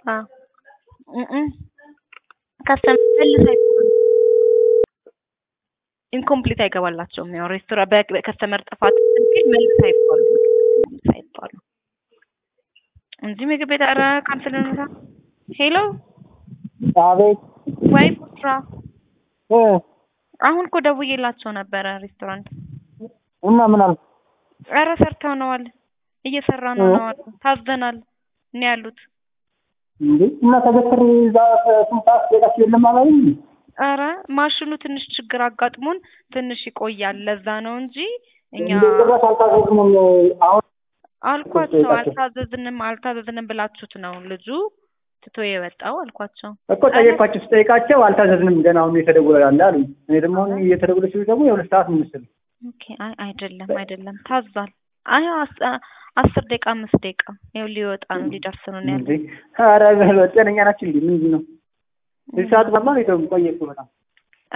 ከስተመር incomplete አይገባላቸውም ያው ሬስቶራንት በከስተመር ጥፋት ሲል መልስ አይባሉ እንጂ ምግብ ቤት አራ ካንሰል ነው ሄሎ አቤት ወይ ፑትራ አሁን እኮ ደውዬላቸው ነበር ሬስቶራንት እና ምን አሉ አረ ሰርተው ነው አለ እየሰራ ነው አለ ታዘናል ነው ያሉት እንዴ እና ተገትር ዛ ስንጣስ ደጋሽ የለም ማለት ነው አረ ማሽኑ ትንሽ ችግር አጋጥሞን ትንሽ ይቆያል ለዛ ነው እንጂ እኛ እንደው አልታዘዝንም አሁን አልኳቸው አልታዘዝንም ብላችሁት ነው ልጁ ትቶ የወጣው አልኳቸው እኮ ጠየቅኳቸው ስጠይቃቸው አልታዘዝንም ገና አሁን እየተደወለ አሉ እኔ ደግሞ እየተደወለ ሲሉ ደግሞ የሁለት ሰዓት ምስል ኦኬ አይደለም ታዟል አይ 10 ደቂቃ 5 ደቂቃ ይኸው ሊወጣ ነው ሊደርስ ነው ያለው ኧረ ጤነኛ ናችሁ እንዴ ምንድን ነው እዚህ ሰዓት በማን ይተው ቆየኩ በጣም